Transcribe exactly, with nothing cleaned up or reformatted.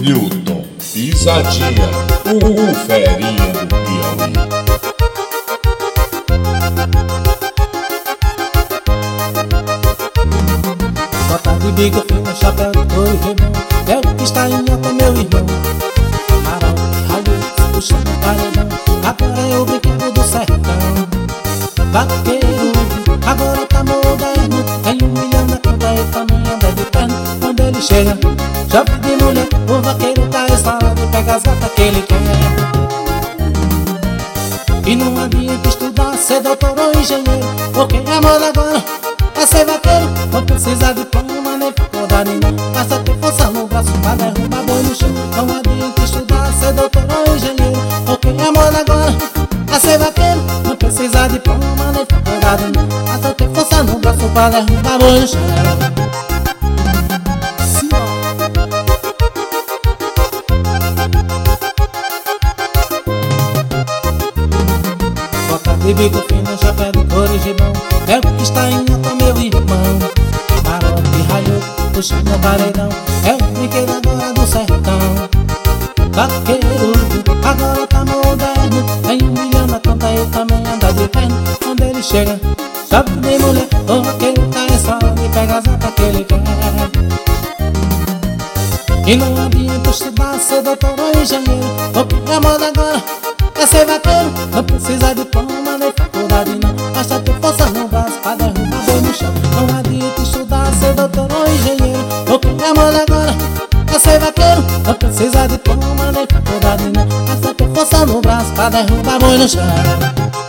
Newton Pisadinha, o ferinha do Piauí. Bota de bico fino, chapéu de couro e rebão, é o que está em alta, meu irmão. Marão, ralho, puxando o paredão, agora é o brinquedo do sertão. Vaqueiro, agora tá moderno, tem um milhão na conta e também anda de perna. Quando ele chega, chove de mulher, o vaqueiro tá estralado e pega as gatas que ele quer. E não adianta estudar, ser doutor ou engenheiro, porque a moda agora é ser vaqueiro. Não precisa de diploma nem faculdade não, basta ter força no braço pra derrubar boi no chão. Não adianta estudar, ser doutor ou engenheiro, porque a moda agora é ser vaqueiro. Não precisa de diploma nem faculdade não, basta ter força no braço pra derrubar boi no chão. De bico fino, chapéu de couro e gibão, é o que está em alta, meu irmão. Marote, ralho, puxando o paredão, é o brinquedo agora do sertão. Vaqueiro, agora tá moderno, tem um milhão na conta e também anda de perna. Quando ele chega, chove de mulher, o vaqueiro tá estralado e pega as gatas que ele quer. E não adianta estudar, ser doutor ou engenheiro, porque a moda agora é ser vaqueiro. Não precisa de diploma nem faculdade não, basta ter força no braço pra derrubar boi no chão. Não adianta estudar, ser doutor ou engenheiro, porque a moda agora é ser vaqueiro. Não precisa de diploma nem faculdade não, basta ter força no braço pra derrubar boi no chão.